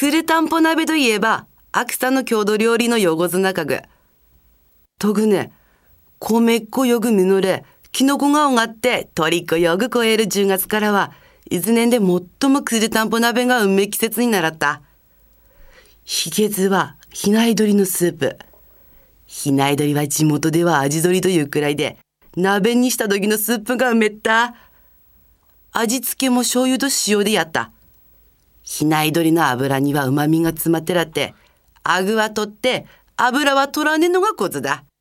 クルタンポ鍋といえば、秋田の郷土料理の横綱家具。とぐね、米っこよぐ実れ、キノコが上がって鳥っこよぐ超える10月からは、いず年で最もクルタンポ鍋がうんめ季節にならった。秘訣は、比内鶏のスープ。比内鶏は地元では味鶏というくらいで、鍋にした時のスープがうめった。味付けも醤油と塩でやった。比内鶏の油には旨味が詰まってらって、アグは取って油は取らねえのがコツだ。